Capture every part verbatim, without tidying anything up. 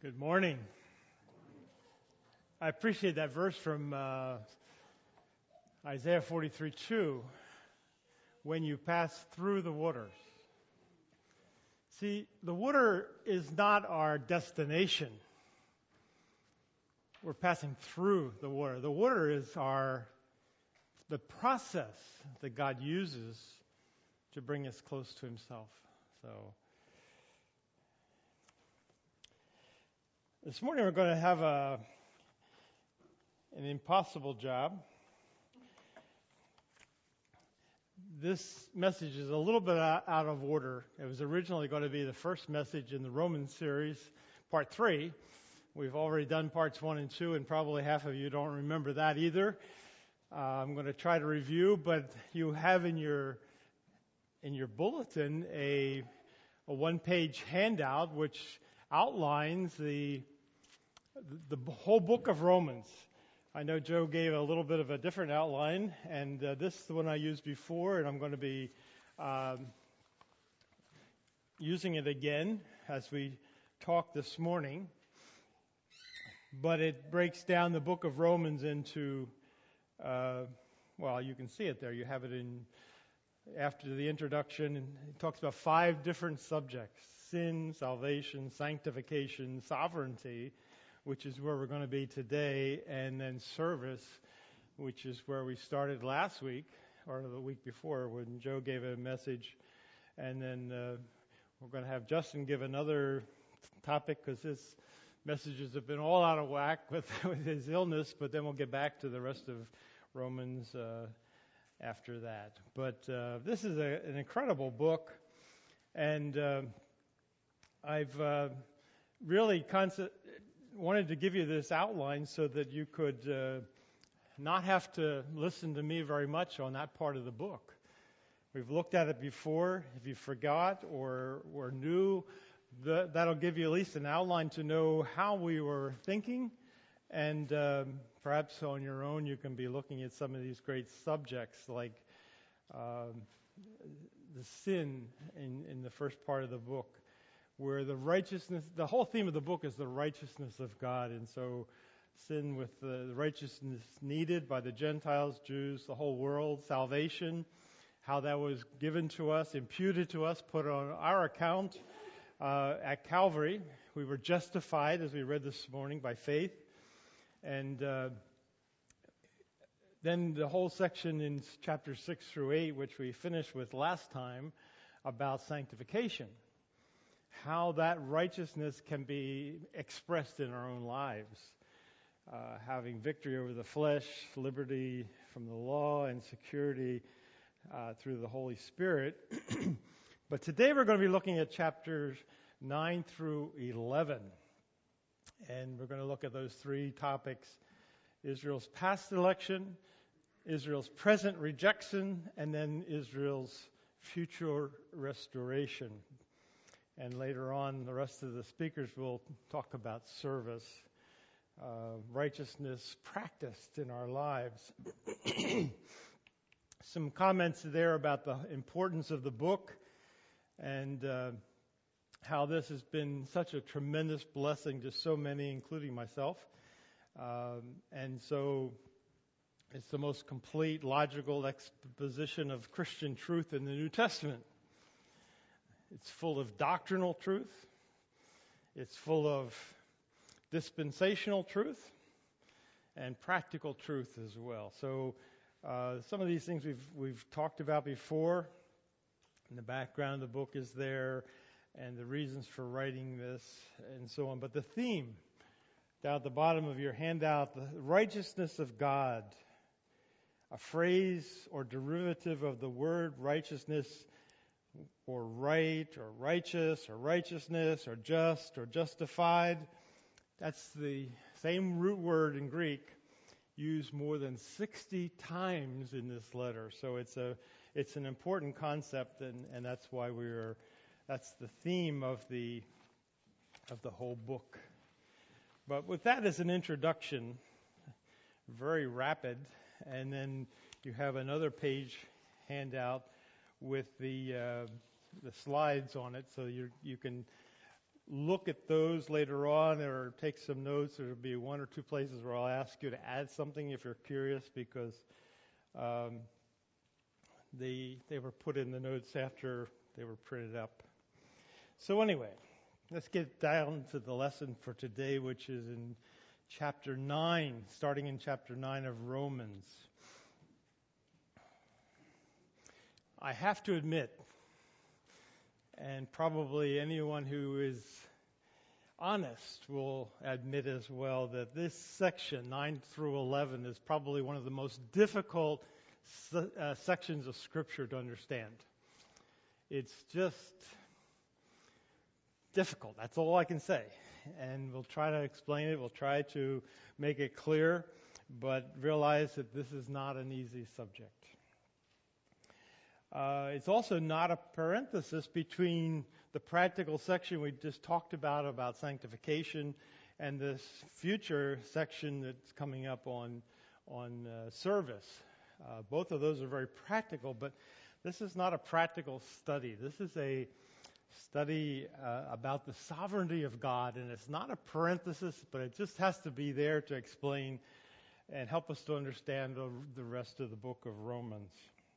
Good morning. I appreciate that verse from uh, Isaiah forty-three two, when you pass through the waters. See, the water is not our destination. We're passing through the water. The water is our the process that God uses to bring us close to Himself. So this morning we're going to have a an impossible job. This message is a little bit out of order. It was originally going to be the first message in the Romans series, part three. We've already done parts one and two, and probably half of you don't remember that either. Uh, I'm going to try to review, but you have in your in your bulletin a a one-page handout which outlines the the whole book of Romans. I know Joe gave a little bit of a different outline, and uh, this is the one I used before, and I'm going to be um, using it again as we talk this morning. But it breaks down the book of Romans into, uh, well, you can see it there. You have it in after the introduction. And it talks about five different subjects: sin, salvation, sanctification, sovereignty, which is where we're going to be today, and then service, which is where we started last week, or the week before, when Joe gave a message. And then uh, we're going to have Justin give another topic, because his messages have been all out of whack with, with his illness, but then we'll get back to the rest of Romans uh, after that. But uh, this is a, an incredible book, and uh, I've uh, really concept. wanted to give you this outline so that you could uh, not have to listen to me very much on that part of the book. We've looked at it before. If you forgot or were new, the, that'll give you at least an outline to know how we were thinking. And um, perhaps on your own you can be looking at some of these great subjects like um, the sin in, in the first part of the book, where the righteousness, the whole theme of the book is the righteousness of God. And so sin with the righteousness needed by the Gentiles, Jews, the whole world, salvation, how that was given to us, imputed to us, put on our account uh, at Calvary. We were justified, as we read this morning, by faith. And uh, then the whole section in chapter six through eight, which we finished with last time, about sanctification. How that righteousness can be expressed in our own lives, uh, having victory over the flesh, liberty from the law, and security uh, through the Holy Spirit. But today we're going to be looking at chapters nine through eleven, and we're going to look at those three topics: Israel's past election, Israel's present rejection, and then Israel's future restoration. And later on, the rest of the speakers will talk about service, uh, righteousness practiced in our lives. Some comments there about the importance of the book and uh, how this has been such a tremendous blessing to so many, including myself. Um, and so it's the most complete, logical exposition of Christian truth in the New Testament. It's full of doctrinal truth. It's full of dispensational truth and practical truth as well. So uh, some of these things we've we've talked about before. In the background of the book is there, and the reasons for writing this, and so on. But the theme down at the bottom of your handout, the righteousness of God, a phrase or derivative of the word righteousness, or right, or righteous, or righteousness, or just, or justified. That's the same root word in Greek used more than sixty times in this letter. So it's a it's an important concept, and, and that's why we're that's the theme of the of the whole book. But with that as an introduction, very rapid, and then you have another page handout with the uh, the slides on it, so you you can look at those later on or take some notes. There will be one or two places where I'll ask you to add something if you're curious, because um, they they were put in the notes after they were printed up. So anyway, let's get down to the lesson for today, which is in chapter nine, starting in chapter nine of Romans. I have to admit, and probably anyone who is honest will admit as well, that this section, nine through eleven, is probably one of the most difficult se- uh, sections of Scripture to understand. It's just difficult. That's all I can say. And we'll try to explain it. We'll try to make it clear, but realize that this is not an easy subject. Uh, it's also not a parenthesis between the practical section we just talked about, about sanctification, and this future section that's coming up on, on uh, service. Uh, both of those are very practical, but this is not a practical study. This is a study uh, about the sovereignty of God, and it's not a parenthesis, but it just has to be there to explain and help us to understand the, the rest of the book of Romans.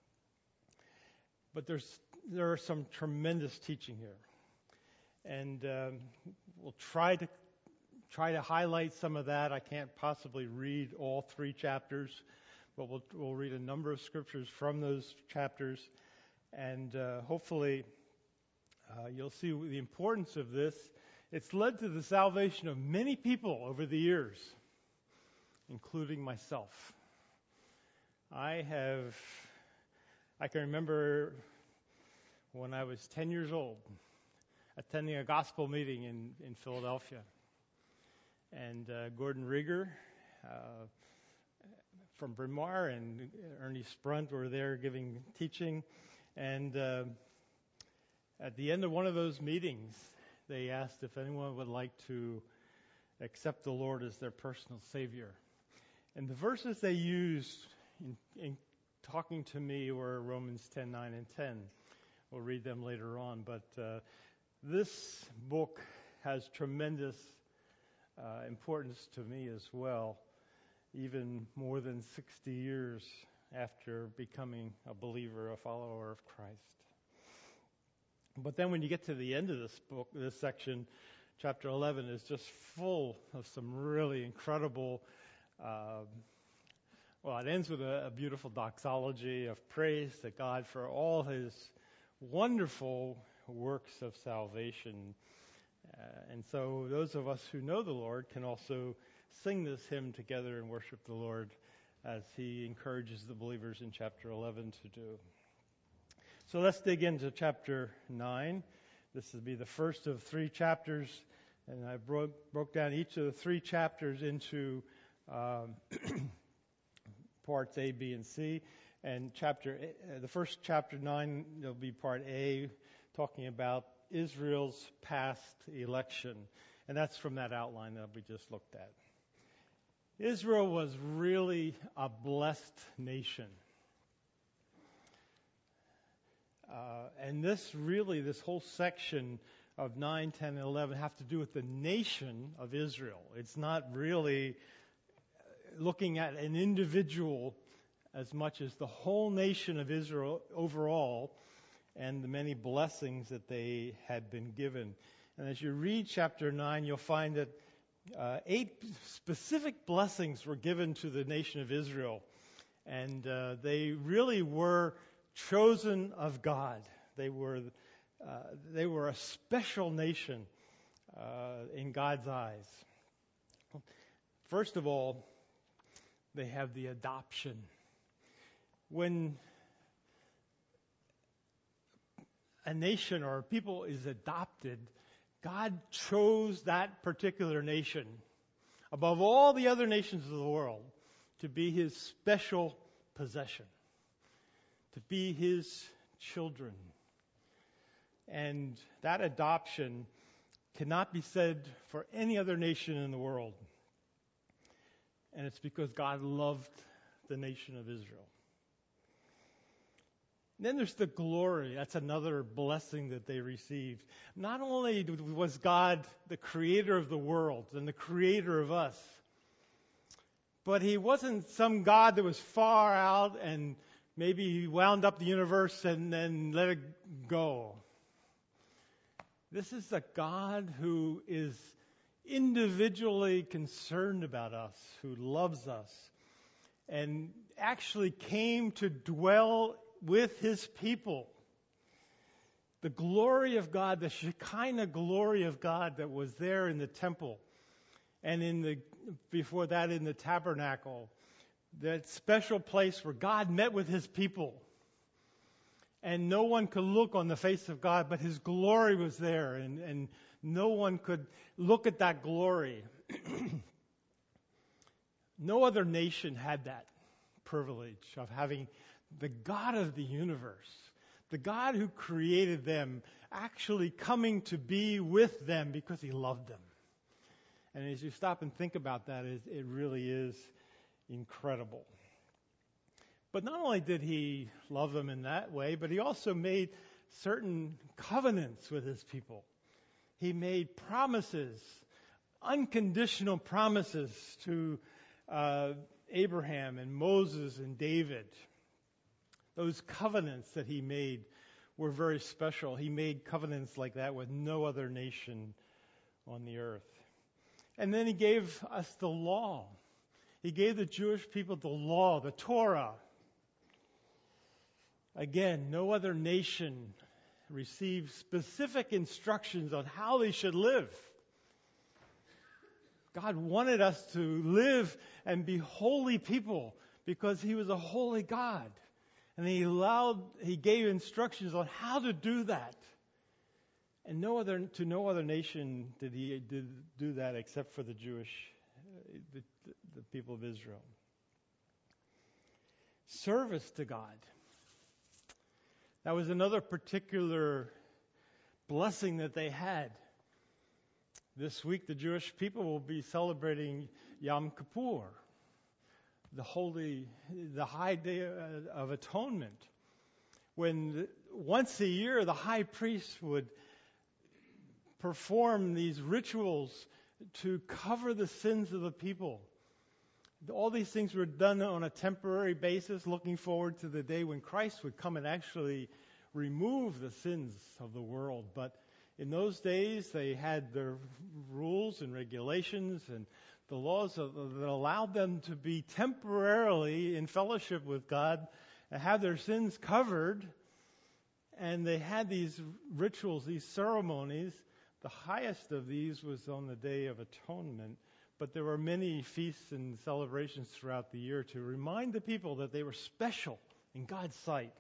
But there's there are some tremendous teaching here, and um, we'll try to try to highlight some of that. I can't possibly read all three chapters, but we'll we'll read a number of scriptures from those chapters, and uh, hopefully uh, you'll see the importance of this. It's led to the salvation of many people over the years, including myself. I have. I can remember when I was ten years old, attending a gospel meeting in, in Philadelphia. And uh, Gordon Rieger uh, from Bryn Mawr and Ernie Sprunt were there giving teaching. And uh, at the end of one of those meetings, they asked if anyone would like to accept the Lord as their personal Savior. And the verses they used in, in talking to me were Romans ten, nine, and ten. We'll read them later on. But uh, this book has tremendous uh, importance to me as well, even more than sixty years after becoming a believer, a follower of Christ. But then when you get to the end of this book, this section, chapter eleven is just full of some really incredible uh, Well, it ends with a, a beautiful doxology of praise to God for all His wonderful works of salvation. Uh, and so those of us who know the Lord can also sing this hymn together and worship the Lord as He encourages the believers in chapter eleven to do. So let's dig into chapter nine. This will be the first of three chapters, and I broke, broke down each of the three chapters into um, parts A, B, and C. And chapter, uh, the first chapter nine, there'll be part A, talking about Israel's past election. And that's from that outline that we just looked at. Israel was really a blessed nation. Uh, and this really, this whole section of nine, ten, and eleven have to do with the nation of Israel. It's not really looking at an individual as much as the whole nation of Israel overall and the many blessings that they had been given. And as you read chapter nine, you'll find that uh, eight specific blessings were given to the nation of Israel. And uh, they really were chosen of God. They were uh, they were a special nation uh, in God's eyes. First of all, they have the adoption. When a nation or a people is adopted, God chose that particular nation above all the other nations of the world to be His special possession, to be His children. And that adoption cannot be said for any other nation in the world. And it's because God loved the nation of Israel. Then there's the glory. That's another blessing that they received. Not only was God the creator of the world and the creator of us, but he wasn't some God that was far out and maybe wound up the universe and then let it go. This is a God who is individually concerned about us, who loves us, and actually came to dwell with his people. The glory of God, the Shekinah glory of God that was there in the temple and in the before that in the tabernacle, that special place where God met with his people. And no one could look on the face of God, but his glory was there, and, and no one could look at that glory. No other nation had that privilege of having the God of the universe, the God who created them, actually coming to be with them because he loved them. And as you stop and think about that, it, it really is incredible. But not only did he love them in that way, but he also made certain covenants with his people. He made promises, unconditional promises to uh, Abraham and Moses and David. Those covenants that he made were very special. He made covenants like that with no other nation on the earth. And then he gave us the law. He gave the Jewish people the law, the Torah. Again, no other nation received specific instructions on how they should live. God wanted us to live and be holy people because he was a holy God. And he allowed, he gave instructions on how to do that. And no other, to no other nation did he did do that except for the Jewish, the, the people of Israel. Service to God. That was another particular blessing that they had. This week, the Jewish people will be celebrating Yom Kippur, the holy, the high day of atonement, when once a year the high priest would perform these rituals to cover the sins of the people. All these things were done on a temporary basis, looking forward to the day when Christ would come and actually remove the sins of the world. But in those days, they had their rules and regulations and the laws that allowed them to be temporarily in fellowship with God and have their sins covered. And they had these rituals, these ceremonies. The highest of these was on the Day of Atonement, but there were many feasts and celebrations throughout the year to remind the people that they were special in God's sight.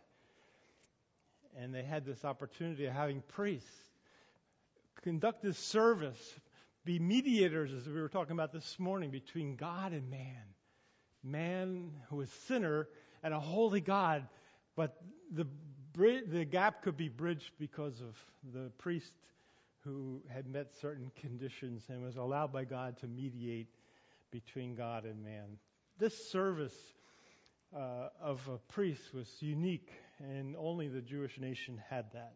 And they had this opportunity of having priests conduct this service, be mediators, as we were talking about this morning, between God and man. Man who was sinner and a holy God, but the the gap could be bridged because of the priest who had met certain conditions and was allowed by God to mediate between God and man. This service uh, of a priest was unique, and only the Jewish nation had that.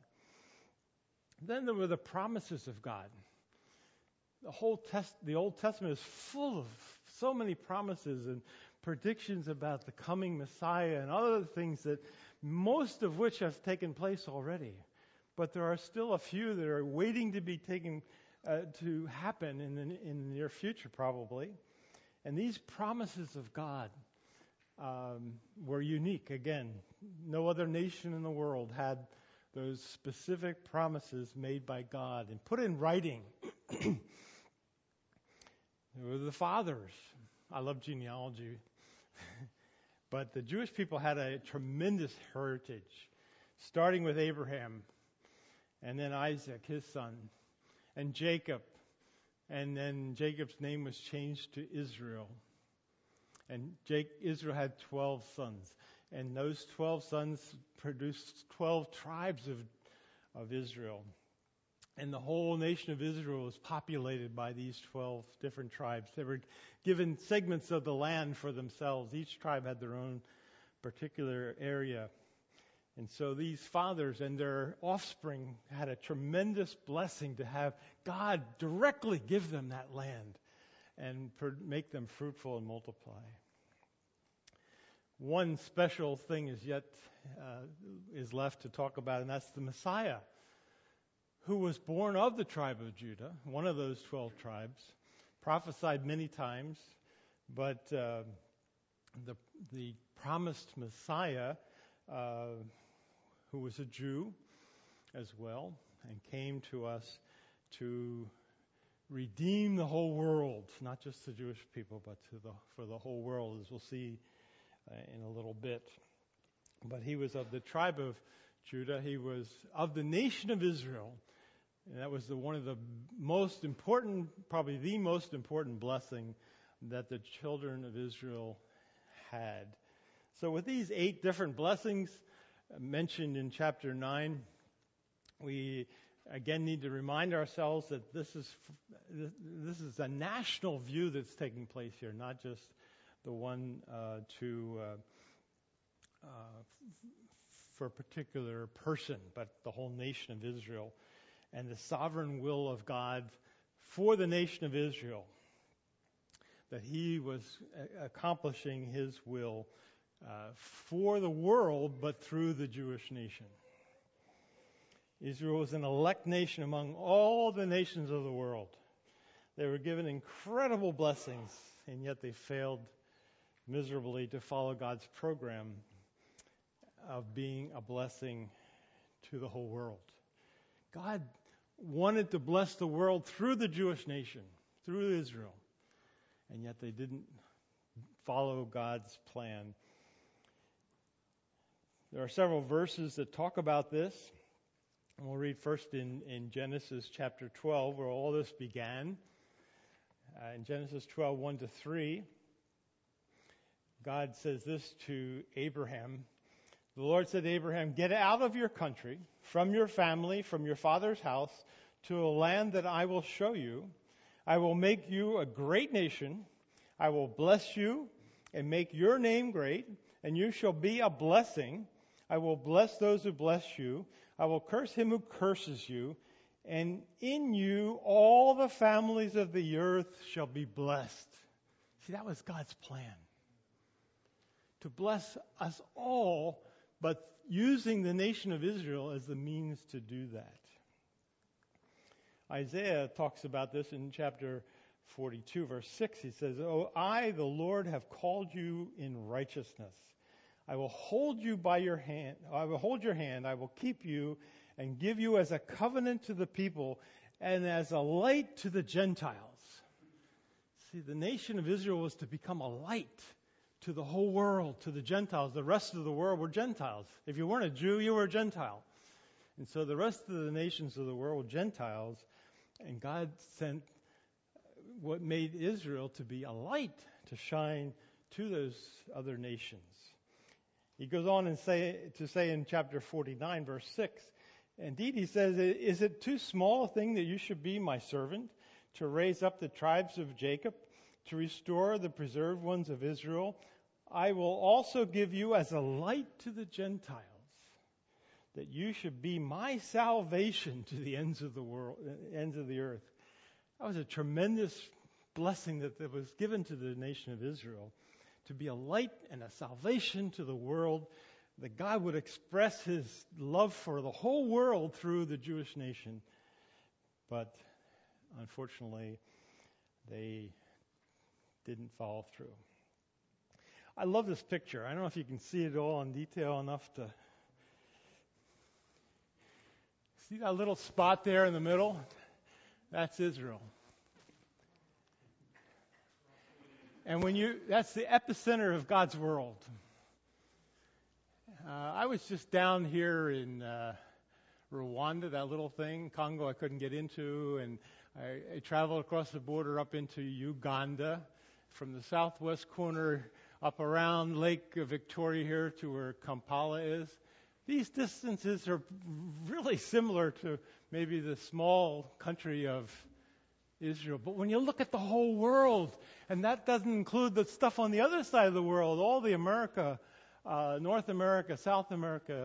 Then there were the promises of God. The whole test, the Old Testament is full of so many promises and predictions about the coming Messiah and other things that most of which have taken place already. But there are still a few that are waiting to be taken uh, to happen in the, in the near future, probably. And these promises of God um, were unique. Again, no other nation in the world had those specific promises made by God and put in writing. They were the fathers. I love genealogy. But the Jewish people had a tremendous heritage, starting with Abraham, and then Isaac, his son, and Jacob. And then Jacob's name was changed to Israel. And Jake, Israel had twelve sons. And those twelve sons produced twelve tribes of, of Israel. And the whole nation of Israel was populated by these twelve different tribes. They were given segments of the land for themselves. Each tribe had their own particular area. And so these fathers and their offspring had a tremendous blessing to have God directly give them that land and per- make them fruitful and multiply. One special thing is yet uh, is left to talk about, and that's the Messiah, who was born of the tribe of Judah, one of those twelve tribes, prophesied many times, but uh, the the promised Messiah, uh, who was a Jew as well, and came to us to redeem the whole world, not just the Jewish people, but to the for the whole world, as we'll see uh, in a little bit. But he was of the tribe of Judah. He was of the nation of Israel. And that was the, one of the most important, probably the most important blessing that the children of Israel had. So with these eight different blessings mentioned in chapter nine, we again need to remind ourselves that this is this is a national view that's taking place here, not just the one uh, to uh, uh, for a particular person, but the whole nation of Israel. And the sovereign will of God for the nation of Israel, that he was a- accomplishing his will uh, for the world, but through the Jewish nation. Israel was an elect nation among all the nations of the world. They were given incredible blessings, and yet they failed miserably to follow God's program of being a blessing to the whole world. God wanted to bless the world through the Jewish nation, through Israel, and yet they didn't follow God's plan. There are several verses that talk about this. And we'll read first in, in Genesis chapter twelve, where all this began. Uh, in Genesis twelve, one to three, God says this to Abraham. The Lord said to Abraham, "Get out of your country, from your family, from your father's house, to a land that I will show you. I will make you a great nation. I will bless you and make your name great, and you shall be a blessing. I will bless those who bless you. I will curse him who curses you. And in you all the families of the earth shall be blessed." See, that was God's plan. To bless us all, but using the nation of Israel as the means to do that. Isaiah talks about this in chapter forty-two, verse six. He says, "Oh, I, the Lord, have called you in righteousness. I will hold you by your hand. I will hold your hand. I will keep you and give you as a covenant to the people and as a light to the Gentiles." See, the nation of Israel was to become a light to the whole world, to the Gentiles. The rest of the world were Gentiles. If you weren't a Jew, you were a Gentile. And so the rest of the nations of the world were Gentiles, and God sent what made Israel to be a light to shine to those other nations. He goes on and say to say in chapter forty-nine, verse six, indeed, he says, "Is it too small a thing that you should be my servant, to raise up the tribes of Jacob, to restore the preserved ones of Israel? I will also give you as a light to the Gentiles, that you should be my salvation to the ends of the world, ends of the earth." That was a tremendous blessing that, that was given to the nation of Israel, to be a light and a salvation to the world, that God would express his love for the whole world through the Jewish nation. But unfortunately, they didn't follow through. I love this picture. I don't know if you can see it all in detail enough to see that little spot there in the middle? That's Israel. And when you, that's the epicenter of God's world. Uh, I was just down here in uh, Rwanda, that little thing, Congo I couldn't get into, and I, I traveled across the border up into Uganda, from the southwest corner up around Lake Victoria here to where Kampala is. These distances are really similar to maybe the small country of Israel. But when you look at the whole world, and that doesn't include the stuff on the other side of the world, all the America, uh, North America, South America,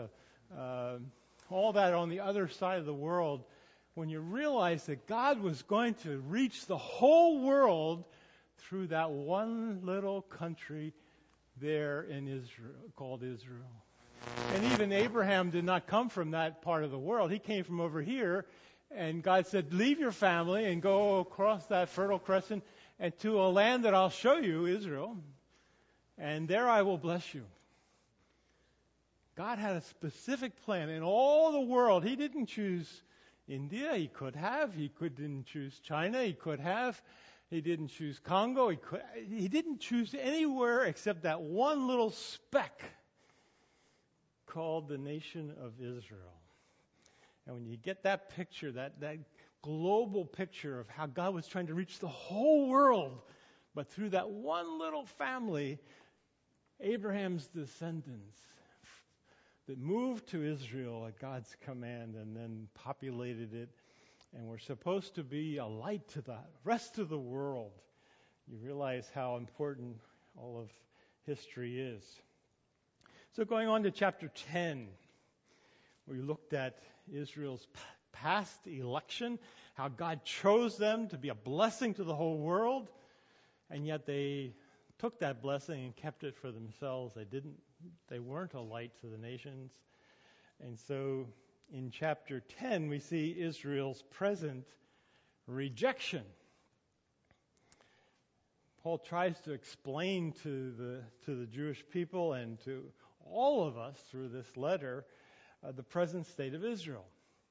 uh, all that on the other side of the world, when you realize that God was going to reach the whole world through that one little country there in Israel, called Israel. And even Abraham did not come from that part of the world. He came from over here, and God said, leave your family and go across that Fertile Crescent and to a land that I'll show you, Israel, and there I will bless you. God had a specific plan in all the world. He didn't choose India. He could have. He could, didn't choose China. He could have. He didn't choose Congo. He could. He didn't choose anywhere except that one little speck called the nation of Israel. And when you get that picture, that, that global picture of how God was trying to reach the whole world, but through that one little family, Abraham's descendants, that moved to Israel at God's command and then populated it, and were supposed to be a light to the rest of the world. You realize how important all of history is. So going on to chapter ten, we looked at Israel's past election, how God chose them to be a blessing to the whole world, and yet they took that blessing and kept it for themselves. They didn't. They weren't a light to the nations. And so in chapter ten, we see Israel's present rejection. Paul tries to explain to the to the Jewish people and to all of us through this letter uh, the present state of Israel.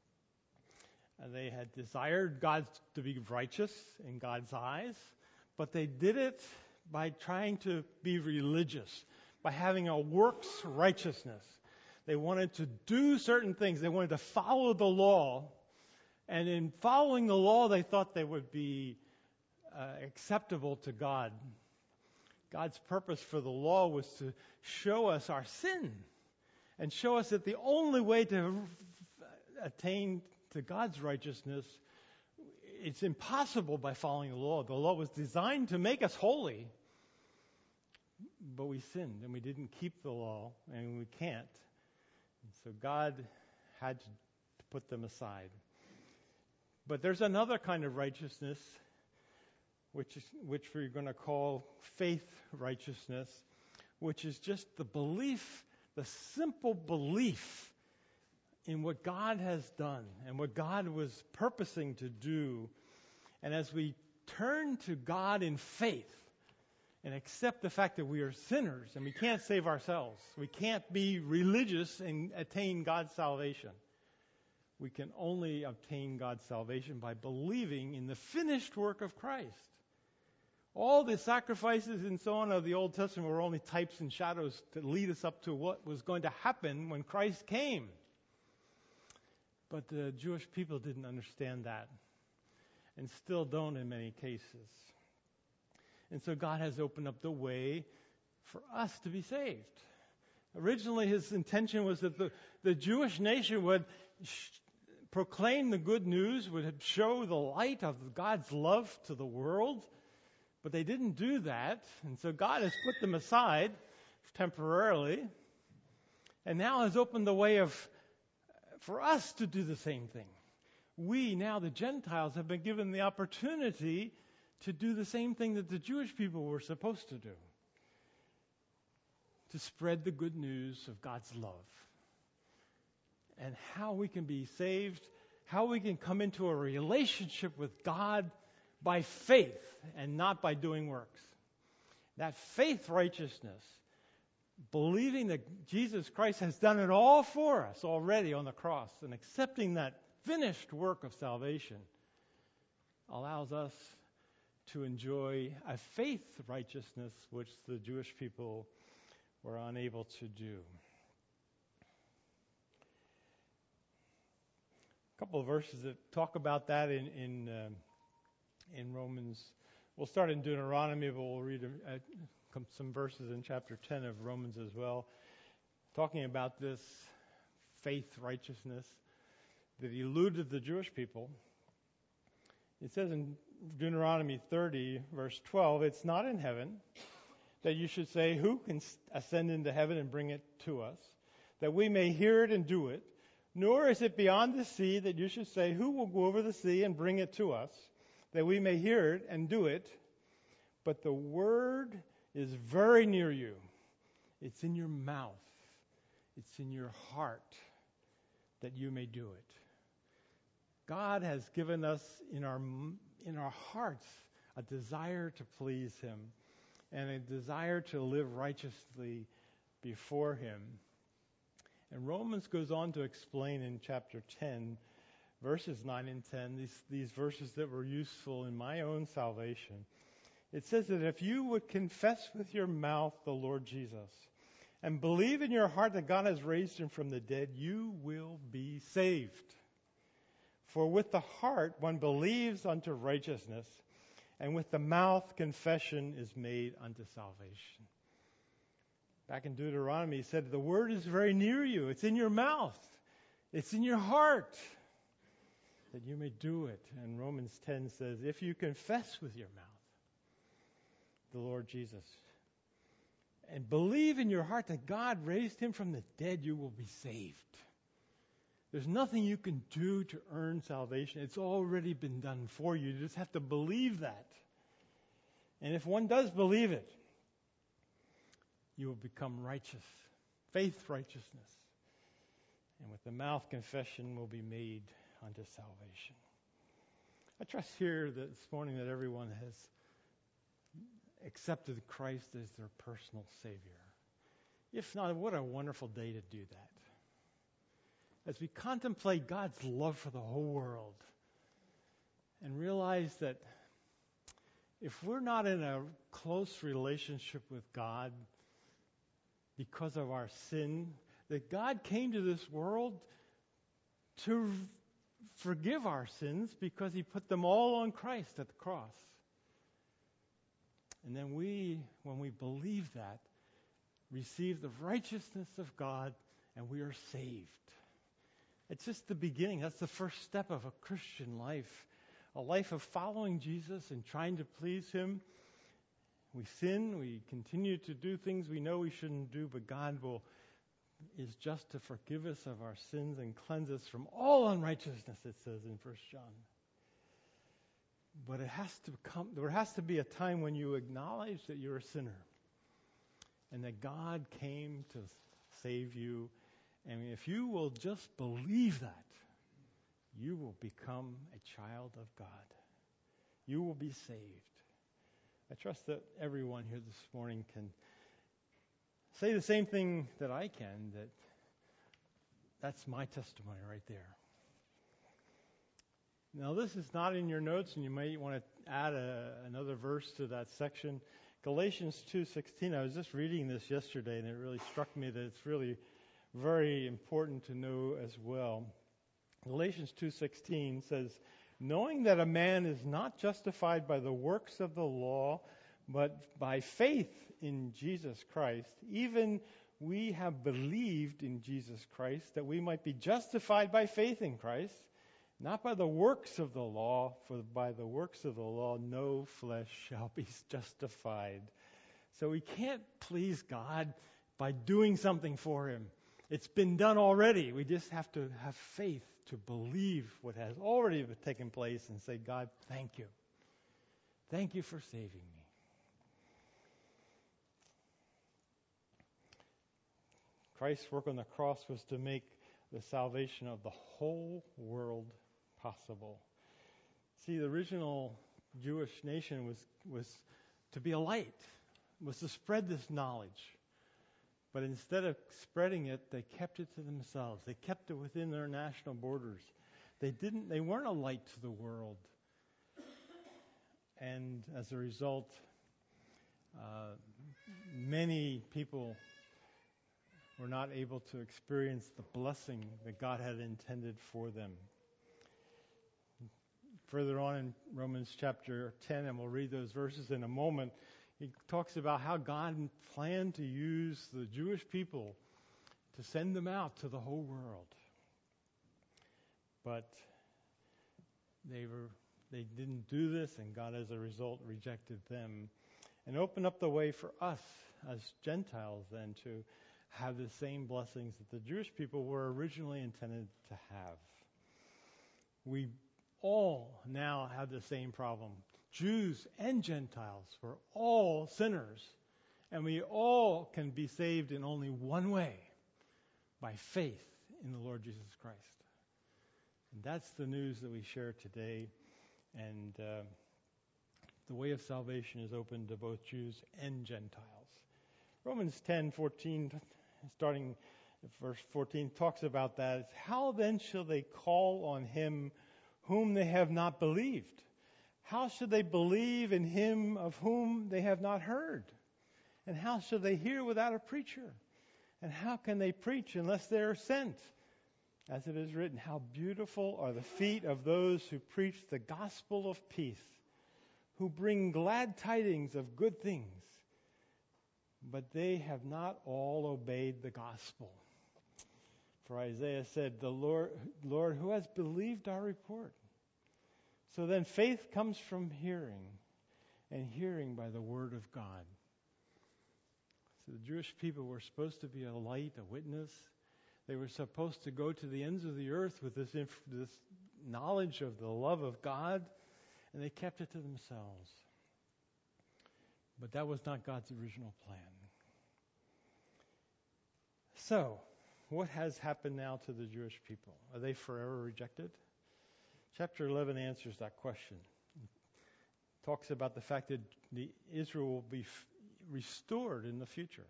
And they had desired God to be righteous in God's eyes, but they did it by trying to be religious, by having a works righteousness. They wanted to do certain things. They wanted to follow the law. And in following the law, they thought they would be uh, acceptable to God. God's purpose for the law was to show us our sin and show us that the only way to attain to God's righteousness, it's impossible by following the law. The law was designed to make us holy. But we sinned, and we didn't keep the law, and we can't. And so God had to put them aside. But there's another kind of righteousness, which is, which we're going to call faith righteousness, which is just the belief, the simple belief in what God has done and what God was purposing to do. And as we turn to God in faith, and accept the fact that we are sinners and we can't save ourselves. We can't be religious and attain God's salvation. We can only obtain God's salvation by believing in the finished work of Christ. All the sacrifices and so on of the Old Testament were only types and shadows to lead us up to what was going to happen when Christ came. But the Jewish people didn't understand that, and still don't in many cases. And so God has opened up the way for us to be saved. Originally, his intention was that the, the Jewish nation would sh- proclaim the good news, would show the light of God's love to the world. But they didn't do that. And so God has put them aside temporarily. And now has opened the way of for us to do the same thing. We, now the Gentiles, have been given the opportunity to do the same thing that the Jewish people were supposed to do. To spread the good news of God's love. And how we can be saved, how we can come into a relationship with God by faith and not by doing works. That faith righteousness, believing that Jesus Christ has done it all for us already on the cross, and accepting that finished work of salvation, allows us to enjoy a faith righteousness which the Jewish people were unable to do. A couple of verses that talk about that in in, uh, in Romans. We'll start in Deuteronomy, but we'll read a, a, some verses in chapter ten of Romans as well, talking about this faith righteousness that eluded the Jewish people. It says in Deuteronomy thirty, verse twelve, it's not in heaven that you should say, who can ascend into heaven and bring it to us, that we may hear it and do it. Nor is it beyond the sea that you should say, who will go over the sea and bring it to us, that we may hear it and do it? But the word is very near you. It's in your mouth. It's in your heart, that you may do it. God has given us in our in our hearts a desire to please Him and a desire to live righteously before Him. And Romans goes on to explain in chapter ten, verses nine and ten, these, these verses that were useful in my own salvation. It says that if you would confess with your mouth the Lord Jesus and believe in your heart that God has raised Him from the dead, you will be saved. For with the heart one believes unto righteousness, and with the mouth confession is made unto salvation. Back in Deuteronomy, he said, the word is very near you. It's in your mouth. It's in your heart, that you may do it. And Romans ten says, if you confess with your mouth the Lord Jesus and believe in your heart that God raised Him from the dead, you will be saved. There's nothing you can do to earn salvation. It's already been done for you. You just have to believe that. And if one does believe it, you will become righteous. Faith righteousness. And with the mouth confession will be made unto salvation. I trust here that this morning that everyone has accepted Christ as their personal Savior. If not, what a wonderful day to do that. As we contemplate God's love for the whole world and realize that if we're not in a close relationship with God because of our sin, that God came to this world to forgive our sins because He put them all on Christ at the cross. And then we, when we believe that, receive the righteousness of God and we are saved. It's just the beginning. That's the first step of a Christian life. A life of following Jesus and trying to please Him. We sin, we continue to do things we know we shouldn't do, but God will is just to forgive us of our sins and cleanse us from all unrighteousness, it says in First John. But it has to come, there has to be a time when you acknowledge that you're a sinner and that God came to save you. And if you will just believe that, you will become a child of God. You will be saved. I trust that everyone here this morning can say the same thing that I can, that that's my testimony right there. Now, this is not in your notes, and you might want to add a, another verse to that section. Galatians two sixteen, I was just reading this yesterday, and it really struck me that it's really very important to know as well. Galatians two sixteen says, knowing that a man is not justified by the works of the law, but by faith in Jesus Christ, even we have believed in Jesus Christ, that we might be justified by faith in Christ, not by the works of the law, for by the works of the law no flesh shall be justified. So we can't please God by doing something for Him. It's been done already. We just have to have faith to believe what has already taken place and say, God, thank you. Thank you for saving me. Christ's work on the cross was to make the salvation of the whole world possible. See, the original Jewish nation was, was to be a light, was to spread this knowledge. But instead of spreading it, they kept it to themselves. They kept it within their national borders. They didn't. They weren't a light to the world. And as a result, uh, many people were not able to experience the blessing that God had intended for them. Further on in Romans chapter ten, and we'll read those verses in a moment, he talks about how God planned to use the Jewish people to send them out to the whole world. But they were they didn't do this, and God, as a result, rejected them and opened up the way for us as Gentiles then to have the same blessings that the Jewish people were originally intended to have. We all now have the same problem. Jews and Gentiles, we're all sinners, and we all can be saved in only one way, by faith in the Lord Jesus Christ. And that's the news that we share today, and uh, the way of salvation is open to both Jews and Gentiles. Romans ten fourteen, starting at verse fourteen, talks about that. It's, how then shall they call on him whom they have not believed? How should they believe in him of whom they have not heard? And how shall they hear without a preacher? And how can they preach unless they are sent? As it is written, how beautiful are the feet of those who preach the gospel of peace, who bring glad tidings of good things. But they have not all obeyed the gospel. For Isaiah said, the Lord, Lord, who has believed our report? So then faith comes from hearing, and hearing by the word of God. So the Jewish people were supposed to be a light, a witness. They were supposed to go to the ends of the earth with this, inf- this knowledge of the love of God, and they kept it to themselves. But that was not God's original plan. So, what has happened now to the Jewish people? Are they forever rejected? Chapter eleven answers that question. It talks about the fact that the Israel will be f- restored in the future.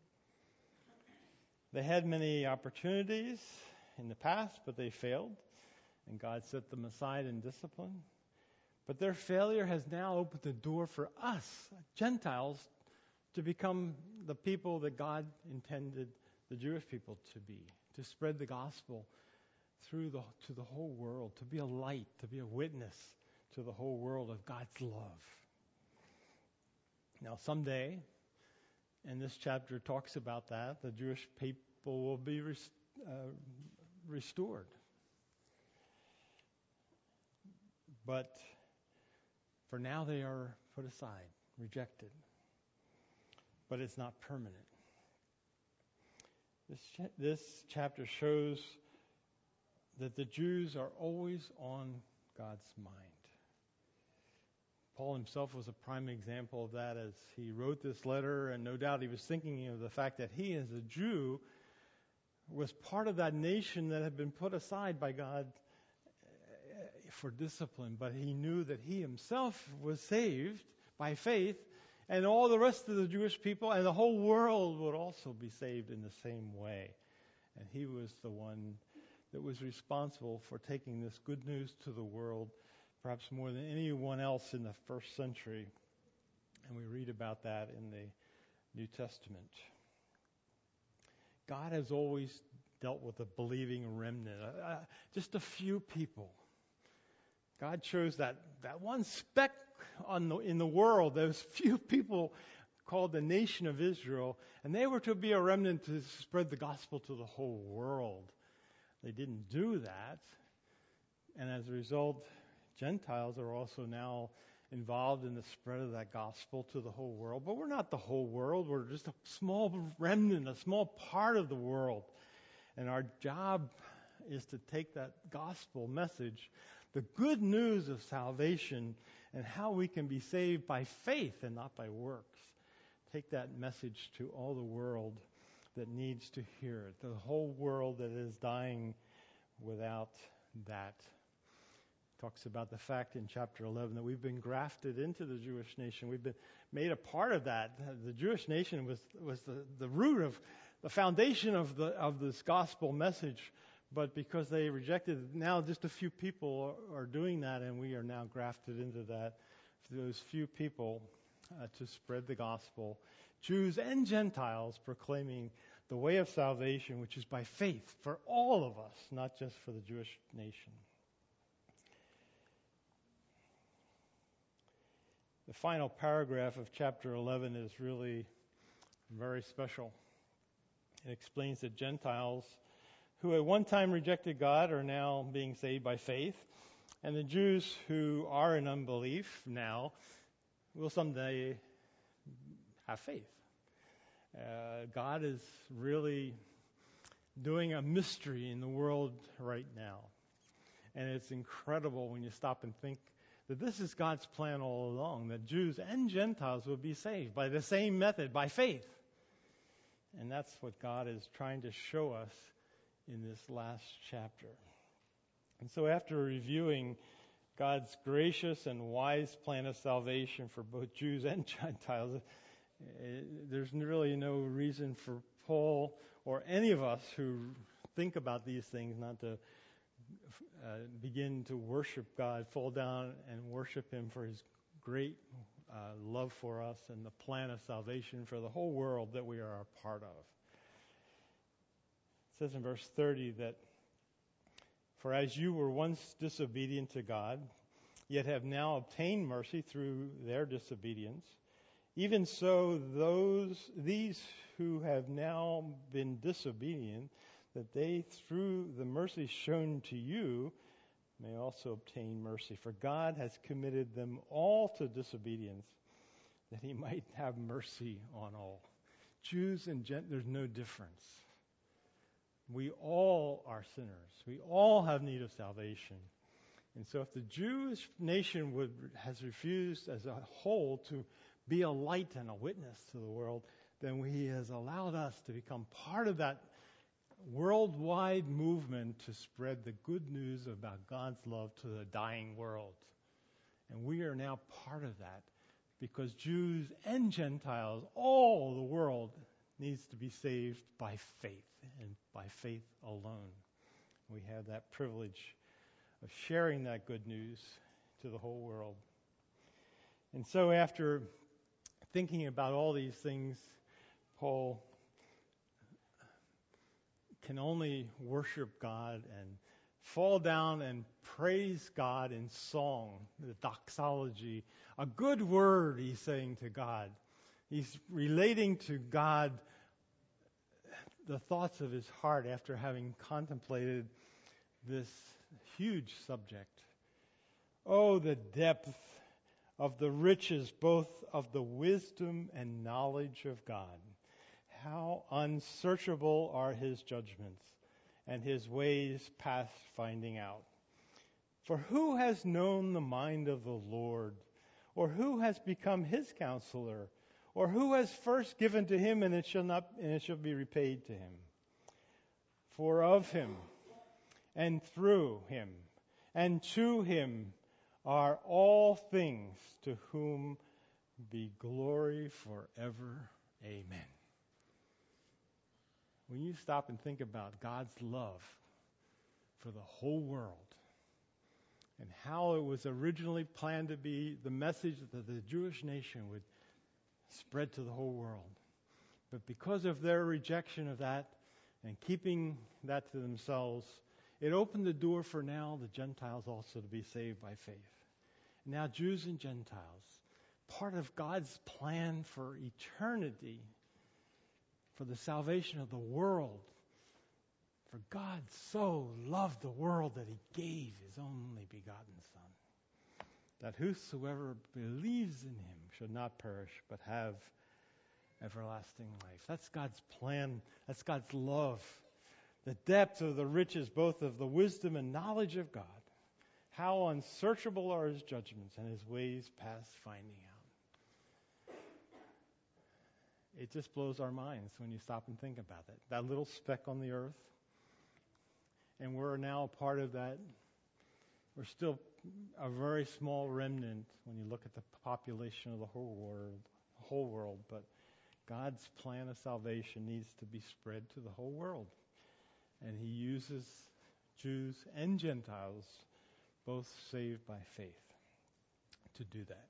They had many opportunities in the past, but they failed, and God set them aside in discipline. But their failure has now opened the door for us, Gentiles, to become the people that God intended the Jewish people to be, to spread the gospel through the to the whole world, to be a light, to be a witness to the whole world of God's love. Now, someday, and this chapter talks about that, the Jewish people will be res- uh, restored. But for now, they are put aside, rejected. But it's not permanent. This, cha- this chapter shows that the Jews are always on God's mind. Paul himself was a prime example of that as he wrote this letter, and no doubt he was thinking of the fact that he, as a Jew, was part of that nation that had been put aside by God for discipline, but he knew that he himself was saved by faith, and all the rest of the Jewish people and the whole world would also be saved in the same way. And he was the one that was responsible for taking this good news to the world, perhaps more than anyone else in the first century. And we read about that in the New Testament. God has always dealt with a believing remnant, uh, just a few people. God chose that, that one speck on the, in the world, those few people called the nation of Israel, and they were to be a remnant to spread the gospel to the whole world. They didn't do that, and as a result, Gentiles are also now involved in the spread of that gospel to the whole world. But we're not the whole world. We're just a small remnant, a small part of the world. And our job is to take that gospel message, the good news of salvation, and how we can be saved by faith and not by works. Take that message to all the world that needs to hear it, the whole world that is dying without that. Talks about the fact in chapter eleven that we've been grafted into the Jewish nation. We've been made a part of that. The Jewish nation was was the, the root of the foundation of the of this gospel message. But because they rejected it, now just a few people are, are doing that, and we are now grafted into that. Those few people uh, to spread the gospel, Jews and Gentiles, proclaiming the way of salvation, which is by faith for all of us, not just for the Jewish nation. The final paragraph of chapter eleven is really very special. It explains that Gentiles who at one time rejected God are now being saved by faith, and the Jews who are in unbelief now will someday have faith. Uh, God is really doing a mystery in the world right now. And it's incredible when you stop and think that this is God's plan all along, that Jews and Gentiles will be saved by the same method, by faith. And that's what God is trying to show us in this last chapter. And so after reviewing God's gracious and wise plan of salvation for both Jews and Gentiles, there's really no reason for Paul or any of us who think about these things not to uh, begin to worship God, fall down and worship Him for His great uh, love for us and the plan of salvation for the whole world that we are a part of. It says in verse thirty that, "For as you were once disobedient to God, yet have now obtained mercy through their disobedience, even so those these who have now been disobedient, that they through the mercy shown to you may also obtain mercy. For God has committed them all to disobedience, that He might have mercy on all." Jews and Gentiles, there's no difference. We all are sinners. We all have need of salvation. And so if the Jewish nation would has refused as a whole to be a light and a witness to the world, then He has allowed us to become part of that worldwide movement to spread the good news about God's love to the dying world. And we are now part of that because Jews and Gentiles, all the world, needs to be saved by faith and by faith alone. We have that privilege of sharing that good news to the whole world. And so after thinking about all these things, Paul can only worship God and fall down and praise God in song, the doxology, a good word he's saying to God. He's relating to God the thoughts of his heart after having contemplated this huge subject. Oh, the depth of the riches, both of the wisdom and knowledge of God. How unsearchable are His judgments, and His ways past finding out. For who has known the mind of the Lord, or who has become His counselor, or who has first given to Him, and it shall not, and it shall be repaid to Him? For of Him, and through Him, and to Him are all things, to whom be glory forever. Amen. When you stop and think about God's love for the whole world and how it was originally planned to be the message that the Jewish nation would spread to the whole world, but because of their rejection of that and keeping that to themselves, it opened the door for now the Gentiles also to be saved by faith. Now Jews and Gentiles, part of God's plan for eternity, for the salvation of the world. For God so loved the world that He gave His only begotten Son, that whosoever believes in Him should not perish but have everlasting life. That's God's plan. That's God's love. The depth of the riches, both of the wisdom and knowledge of God. How unsearchable are His judgments and His ways past finding out. It just blows our minds when you stop and think about it. That little speck on the earth, and we're now a part of that. We're still a very small remnant when you look at the population of the whole world, whole world. But God's plan of salvation needs to be spread to the whole world, and He uses Jews and Gentiles, both saved by faith, to do that.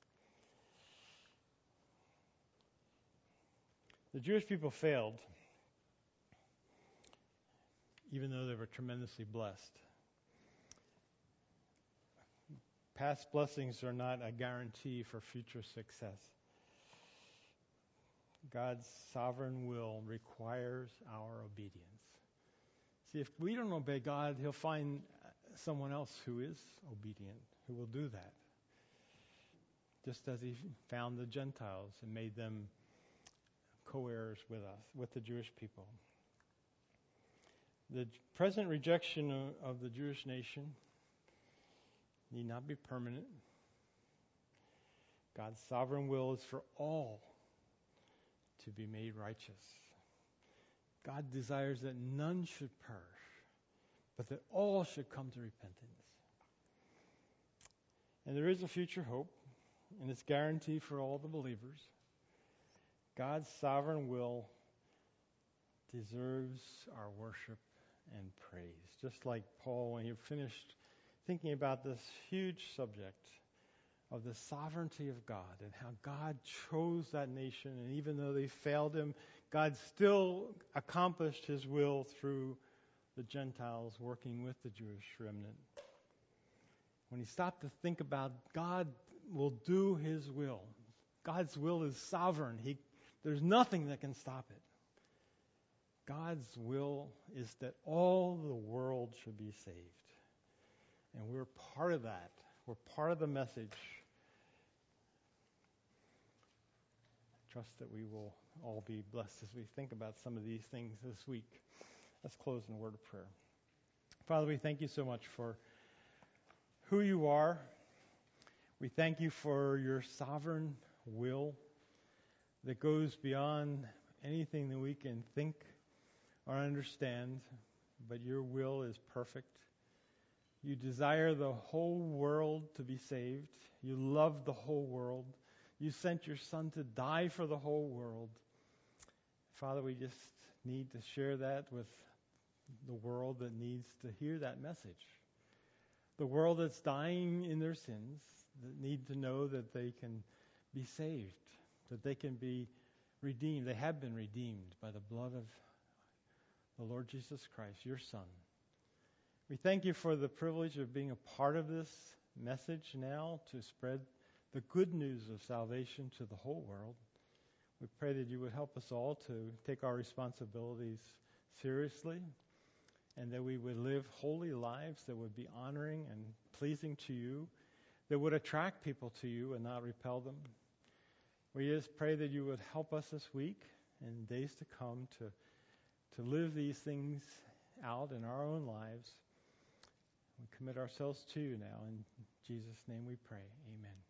The Jewish people failed, even though they were tremendously blessed. Past blessings are not a guarantee for future success. God's sovereign will requires our obedience. See, if we don't obey God, He'll find someone else who is obedient, who will do that. Just as He found the Gentiles and made them co-heirs with us, with the Jewish people. The present rejection of, of the Jewish nation need not be permanent. God's sovereign will is for all to be made righteous. God desires that none should perish, but that all should come to repentance. And there is a future hope, and it's guaranteed for all the believers. God's sovereign will deserves our worship and praise. Just like Paul, when he finished thinking about this huge subject of the sovereignty of God and how God chose that nation, and even though they failed him, God still accomplished his will through the Gentiles working with the Jewish remnant. When he stopped to think about God will do his will. God's will is sovereign. He, there's nothing that can stop it. God's will is that all the world should be saved. And we're part of that. We're part of the message. I trust that we will all be blessed as we think about some of these things this week. Let's close in a word of prayer. Father, we thank you so much for who you are. We thank you for your sovereign will that goes beyond anything that we can think or understand, but your will is perfect. You desire the whole world to be saved. You love the whole world. You sent your Son to die for the whole world. Father, we just need to share that with the world that needs to hear that message. The world that's dying in their sins, that need to know that they can be saved, that they can be redeemed. They have been redeemed by the blood of the Lord Jesus Christ, your Son. We thank you for the privilege of being a part of this message now to spread the good news of salvation to the whole world. We pray that you would help us all to take our responsibilities seriously, and that we would live holy lives that would be honoring and pleasing to you, that would attract people to you and not repel them. We just pray that you would help us this week and days to come to, to live these things out in our own lives. We commit ourselves to you now. In Jesus' name we pray. Amen.